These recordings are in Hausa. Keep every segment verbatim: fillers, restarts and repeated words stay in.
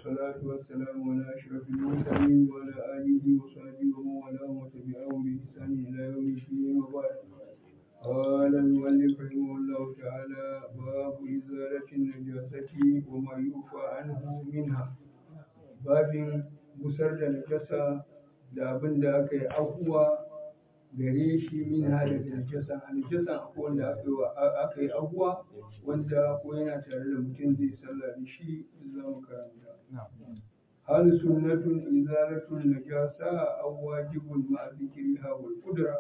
والصلاة والسلام على أشرف المرسلين وعلى آله وصحبه ومن والاه وتبعهم بإحسان إلى يوم الدين وبعد. قال المؤلف رحمه الله تعالى: باب إزالة النجاسة وما يوفى عنه منها. باب busar da najasa da abin da aka yi afuwa gare shi min daga najasa. A najasan akwai wanda aka yi afuwa wanda ko yana tare da mutum zai sallah da shi, za mu karanta. hal sunnatun izalatun najasa aw wajibun ma'a dhikriha wal qudra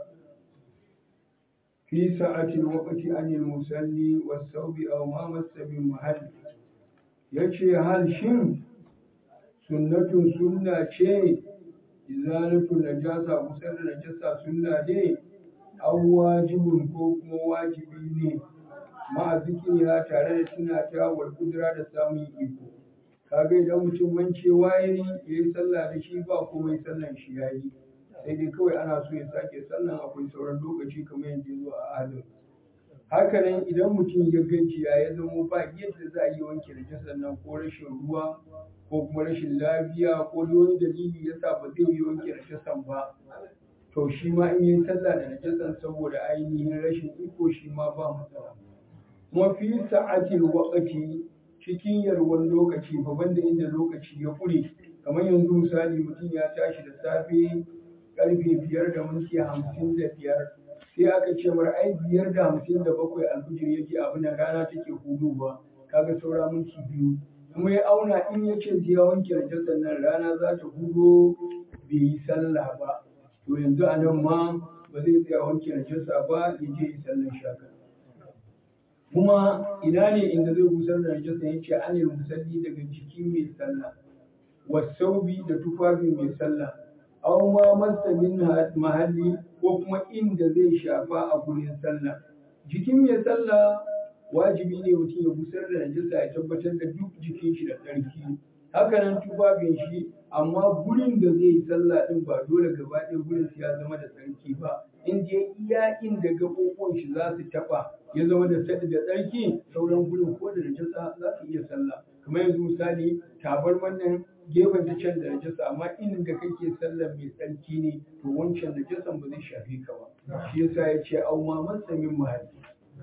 fi sa'ati al-waqti an al-musalli was-sawbi aw ma massa min mahall. yace hal shin sunnatun sunna ce izalatu najasa, kusan da najasa sunna ne, aw wajibun ko kuma wajibi ne, ma zikiriya tare da suna ta wal kudura da samun iko. kaga idan mutum mancewa yayi yayi sallah da shi ba komai, sallan shi yayi, sai dai kawai ana so ya sake sallan, akwai sauran lokaci kamar yadda ya zo a adab. hakanan idan mutum ya gajiya ya zama ba yadda za a yi wanke najasar nan, ko rashin ruwa ko kuma rashin lafiya ko wani dalili ya sa ba zai yi wanke najasan ba, to shi ma in yi sallah da najasan saboda ainihin rashin iko, shi ma ba matsala. kuma fi sa'atil waqti, cikin yarwan lokaci, babban da inda lokaci ya kure, kamar yanzu misali mutum ya tashi da safe karfe biyar da minti hamsin da biyar, sai aka ce mar ai biyar da hamsin da bakwai alfijir yake abin da rana take hudowa, kaga saura minti biyu, kuma ya auna in ya ce ya wanke najasar nan rana za ta hudo bai yi sallah ba, to yanzu a nan ma ba zai tsaya wanke najasa ba, ya je yi sallar shaka. kuma ina ne inda zai busar da najasa? ya ce anil musalli, daga jikin mai sallah, wasaubi da tufafi mai sallah, aw ma massa min mahalli, ko kuma inda zai shafa a gurin sallah. jikin mai sallah wajibi ne mutum ya busar da najasa, ya tabbatar da duk jikin shi da tsarki, hakanan tufafin shi, amma gurin da zai yi sallah din ba dole gaba ɗaya gurin ya zama da tsarki ba. in je iya inda gaɓoɓin shi za su taɓa ya zama da sadi da tsarki, sauran gurin ko da najasa za su iya sallah. kamar yanzu misali tabarman nan gefen ta can da najasa, amma inda kake sallah mai tsarki ne, to wancan najasan ba zai shafe ka ba. shi yasa ya ce au ma massa min mahalli.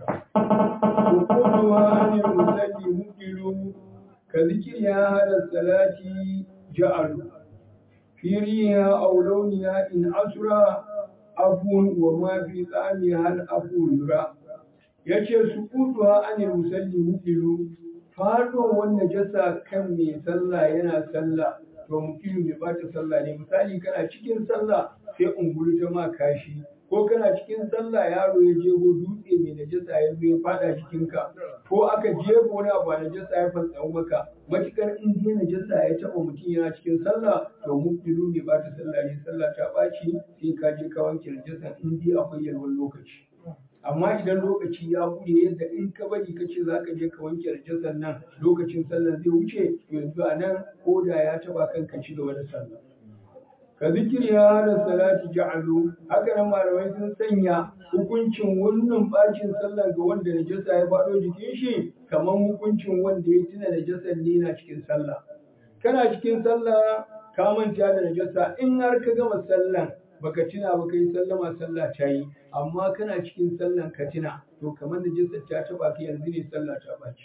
وقولها عن المصلي مبطل كذكرها على الصلاة جعل في ريها أو لونها إن أسرى عفو وما في طعمها العفو يرى. yace sukutuha anil musalli mubtilu, fado wannan jasa kan mai sallah yana sallah, to mubtilu mai bata sallah ne. misali kana cikin sallah sai ungulu ta ma kashi, ko kana cikin sallah yaro ya jego dutse mai najasa ya zo ya fada jikinka, ko aka jego wani abu najasa ya fantsamu maka, matukar in dai najasa ya taba mutum yana cikin sallah, to mubtilu ne ba ta sallah ne, sallah ta baci, sai ka je ka wanke najasa in dai akwai yalwan lokaci. amma idan lokaci ya bude yadda in ka bari ka ce za ka je ka wanke najasan nan lokacin sallah zai wuce, yanzu a nan ko da ya taba kanka ci gaba da sallah. ka zikiriya da salati ja'alu, haka nan malamai sun sanya hukuncin wannan bacin sallah ga wanda najasa ya faɗo jikin shi kamar hukuncin wanda ya tuna najasan ne na cikin sallah. kana cikin sallah ka manta da najasa, in har ka gama sallan baka tuna ba kai sallama, sallah ta yi, amma kana cikin sallan ka tuna, to kamar najasa ta taba ka yanzu ne sallah ta baci.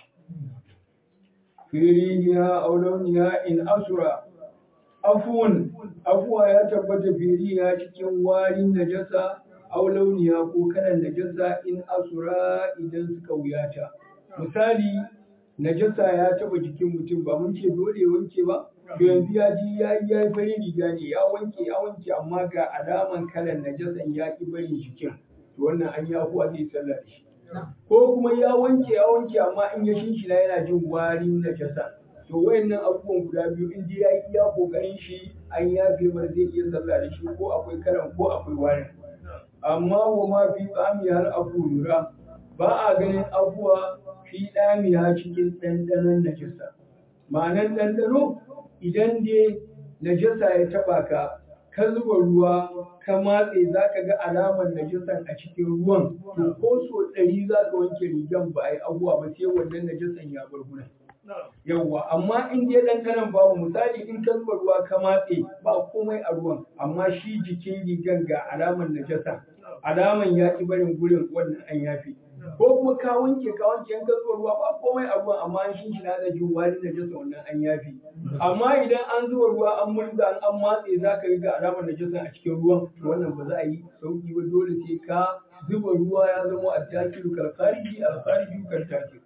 firiya aw launiha in asura, afuwan afuwa ya tabbata firiya cikin warin najasa, aw launiya ko kalan najasa in asura idan suka wuyata. misali najasa ya taba jikin mutum, ba mun ce dole ya wanke ba, to yanzu ya ji ya yi ya fari riga ne, ya wanke ya wanke amma ga alaman kalan najasan ya ki barin jikin, to wannan an yi afuwa zai sallah da shi. ko kuma ya wanke ya wanke amma in ya shinshina yana jin warin najasa, to wayannan abubuwan guda biyu in dai ya yi iya kokarin shi, an yafe mar zai iya sallah da shi, ko akwai karan ko akwai warin. amma wa ma fi tsami har abu lura, ba a ganin abuwa fi ɗamiya cikin ɗanɗanon najasa. ma'anar ɗanɗano, idan dai najasa ya taɓa ka, ka zuba ruwa ka matse, za ka ga alamar najasan a cikin ruwan, to ko so ɗari za ka wanke rigan ba a yi abuwa ba sai wannan najasan ya bar gurin. yawwa amma in dai ɗanɗanon babu misali in ka zuba ruwa ka matse ba komai a ruwan amma shi jikin rigan ga alaman najasa alaman ya ki barin gurin wannan an yafi ko kuma ka wanke ka wanke in ka zuba ruwa ba komai a ruwan amma an shi na da jin wani najasa wannan an yafi amma idan an zuba ruwa an murza an an matse za ka ga alaman najasa a cikin ruwan to wannan ba za a yi sauki ba dole sai ka zuba ruwa ya zama addakiru kal khariji al khariji kal dakir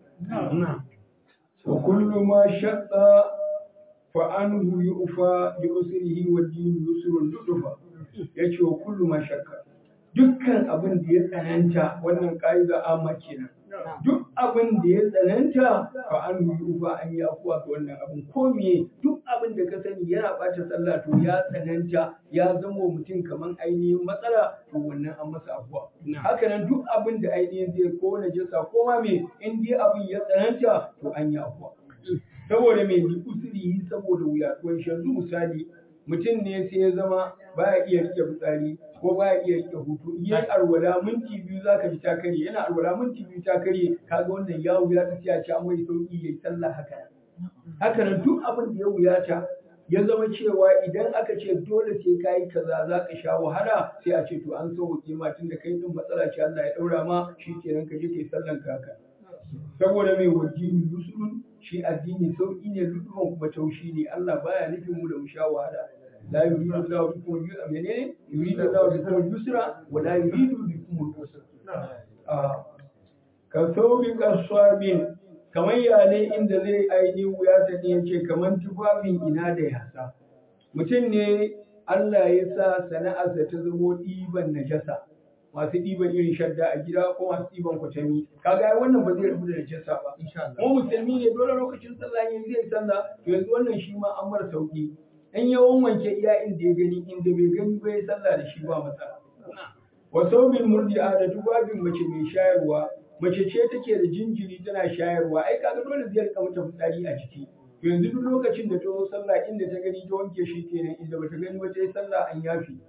وكل ما شق فعنه يؤفى لأسره والدين يسر لطفا yace wa kullu ma shakka dukkan abin da ya tsananta wannan ƙa'ida amma kenan duk abin da ya tsananta fa an yufa an yi afuwa ga wannan abin ko miye duk abin da ka sani yana bata sallah to ya tsananta ya zama mutum kaman ainihin matsala to wannan an masa afuwa haka nan duk abin da ainihin zai ko najasa ko ma me in dai abin ya tsananta to an yi afuwa saboda me bi usiri saboda wuya to yanzu misali mutum ne sai ya zama baya iya rike fitsari ko baya iya rike hutu in yayi alwala minti biyu zaka ji ta karye yana alwala minti biyu ta karye kaga wannan ya wuya ta sai a ce an mai sauki yayi sallah haka haka nan duk abin da ya wuyata ya zama cewa idan aka ce dole sai kayi kaza zaka sha wahala sai a ce to an sauke ma tunda kai din matsala ce Allah ya daura ma shikenan ka je kai sallan ka haka saboda mai wajini yusrun shi addini sauki ne lutufan kuma taushi ne Allah baya nufin mu da mu sha wahala la yuridu Allahu bikum al-yusra menene yuridu Allahu bikum al-yusra wa la yuridu bikum al-usra ka saubi kasabin kamar ya ne inda zai aini wuya ta ne yace kamar tufafin ina da yasa mutum ne Allah ya sa sana'arsa ta zamo ɗiban najasa masu ɗiban irin shadda a gida ko masu ɗiban kwatami kaga wannan ba zai rabu da najasa ba kuma musulmi ne dole lokacin sallah ne zai sallah to yanzu wannan shi ma an mara sauki in yawan wanke iya inda ya gani inda bai gani ba ya sallah da shi ba matsala wa saubil murdi'a da tubabin mace mai shayarwa mace ce take da jinjiri tana shayarwa ai kaga dole zai rika mata fitsari a jiki to yanzu duk lokacin da ta zo sallah inda ta gani ta wanke shi kenan inda bata gani ba ta yi sallah an yafi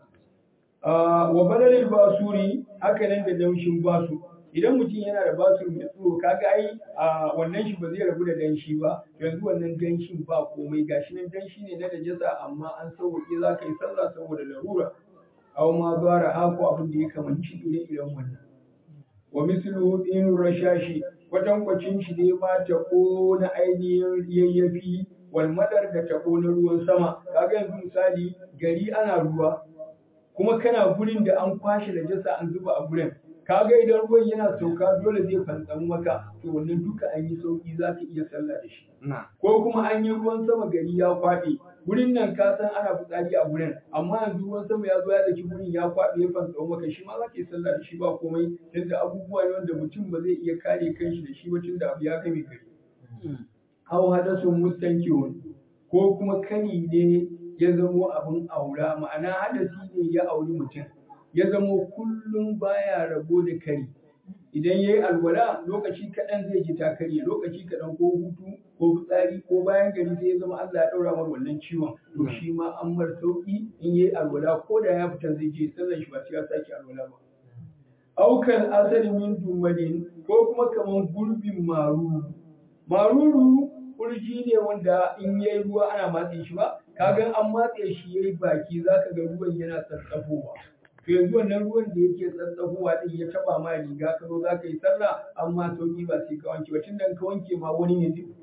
wa balalil basuri haka nan da daushin basu idan mutum yana da basur mai tsoro kaga ai wannan shi ba zai rabu da danshi ba yanzu wannan danshin ba komai gashi nan danshi ne na najasa amma an sauke za ka yi sallah saboda larura aw ma bara hako abin da ya kamanci ire iren wannan wa mislu in rashashi kwatankwacin shi ne ma taɓo na ainihin yayyafi wal madar da taɓo na ruwan sama kaga yanzu misali gari ana ruwa kuma kana gurin da an kwashe najasa an zuba a gurin kaga idan ruwan yana sauka dole zai fantsamu maka to wannan duka an yi sauki za ka iya sallah da shi ko kuma an yi ruwan sama gari ya kwaɗe gurin nan ka san ana fitsari a gurin amma yanzu ruwan sama ya zo ya daki gurin ya kwaɗe ya fantsamu maka shi ma za ka yi sallah da shi ba komai tunda abubuwa ne wanda mutum ba zai iya kare kanshi da shi ba tunda abu ya game gari aw hadasun mustankihun ko kuma kari ne ya zamo abin aura ma'ana hadasi ne ya auri mutum ya zamo kullum baya rabo da kari idan yayi alwala lokaci kaɗan zai ji ta karye lokaci kaɗan ko hutu ko fitsari ko bayan gari sai ya zama Allah ya ɗaura mar wannan ciwon to shi ma an mar sauki in yayi alwala ko da ya fita zai je sallar shi ba sai ya sake alwala ba aukan asali min dumalin ko kuma kaman gurbin maruru maruru kurji ne wanda in yayi ruwa ana matse shi ba kaga an matse shi yayi baki zaka ga ruwan yana tsatsafowa to yanzu wannan ruwan da yake tsatsafowa din ya taba ma riga ka zo zaka yi sallah amma sauki ba sai ka wanke ba tunda ka wanke ma wani ne zai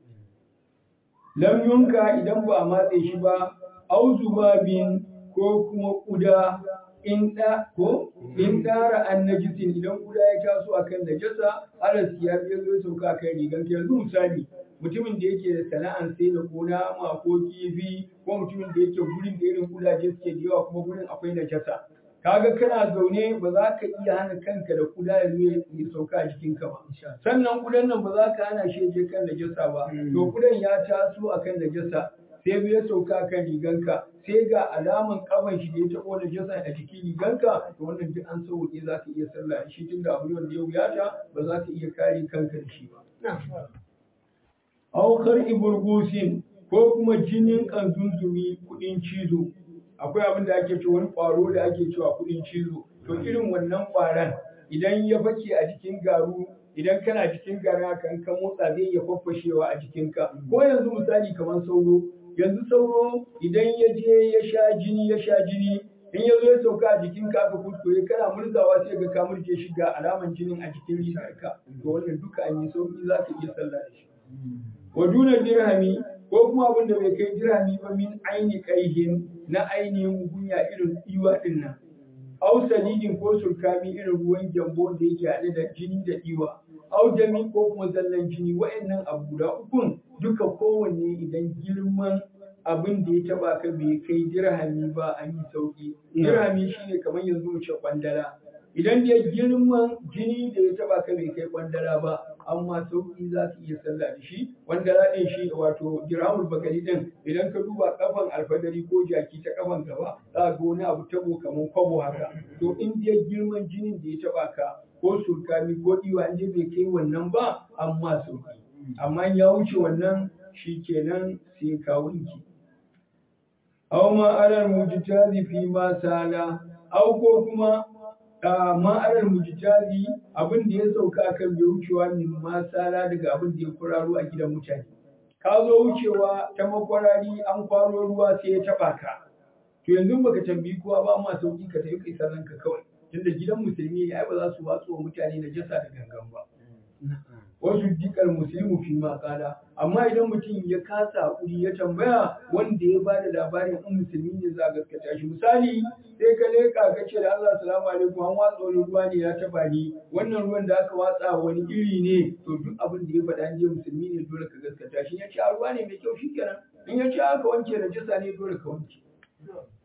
lam yunka idan ba a matse shi ba au zubabin ko kuma kuda in da ko in dara annajisin idan kuda ya taso akan najasa alas ya zo sauka akan rigan ka yanzu misali mutumin da yake da sana'an sai da ko nama ko kifi ko mutumin da yake gurin da irin kudaje suke da yawa kuma gurin akwai najasa kaga kana zaune ba za ka iya hana kanka da kuda ya zo ya sauka a jikinka ba sannan kudan nan ba za ka hana shi je kan najasa ba to kudan ya taso akan najasa sai ya sauka kan riganka sai ga alaman kafan shi da ya tabo najasa a jikin riganka to wannan duk an sauke za ka iya sallah shi tunda abu wanda ya wuyata ba za ka iya kare kanka da shi ba aukar iburgusin ko kuma jinin kanzunzumi kudin cizo akwai abin da ake cewa wani ƙwaro da ake cewa kudin cizo to irin wannan ƙwaron idan ya fake a jikin garu idan kana jikin gara kan ka motsa zai iya faffashewa a jikinka ko yanzu misali kamar sauro yanzu sauro idan ya je ya sha jini ya sha jini in ya zo ya sauka a jikinka aka kuskure kana murzawa sai ga ka murje shi ga alaman jinin a jikin rigarka to wannan duka an yi sauki za ka iya sallah da shi wa duna dirhami ko kuma abin da bai kai dirhami ba min aini kaihin na ainihin mugunya irin iwa din nan au salidin ko sulkami irin ruwan gyambo da yake haɗe da jini da iwa au jami ko kuma zallan jini wa'annan abu guda ukun duka kowanne idan girman abin da ya taba ka bai kai dirhami ba an yi sauki dirhami shine kamar yanzu mu ce kwandala idan da girman jini da ya taba ka bai kai kwandala ba amma sauki za ka iya sallah da shi kwandala din shi wato dirhamul bakari din idan ka duba kafan alfadari ko jaki ta kafan gaba za ga wani abu tabo kamar kwabo haka to in da girman jinin da ya taba ka ko sulkami ko diwa in bai kai wannan ba amma sauki amma ya wuce wannan shikenan sai ka wanki aw ma alal mujtazi fi ma sala aw ko kuma ma alal mujtazi abin da ya sauka akan bai wucewa min ma sala daga abin da ya kuraro a gidan mutane ka zo wucewa ta makwarari an kwaro ruwa sai ya taba ka to yanzu baka tambayi kowa ba ma sauki ka tafi kai sallan ka kawai tunda gidan musulmi ne ai ba za su watsu wa mutane da jasa da gangan ba wasu dikar muslimu fi ma kala amma idan mutum ya kasa hakuri ya tambaya wanda ya bada labarin in musulmi ne za a gaskata shi misali sai ka leka ka ce da Allah salamu alaikum an watsa wani ruwa ne ya taba ni wannan ruwan da aka watsa wani iri ne to duk abin da ya faɗa an je musulmi ne dole ka gaskata shi ya ce a ruwa ne mai kyau shikenan in ya ce aka wanke da jasa ne dole ka wanke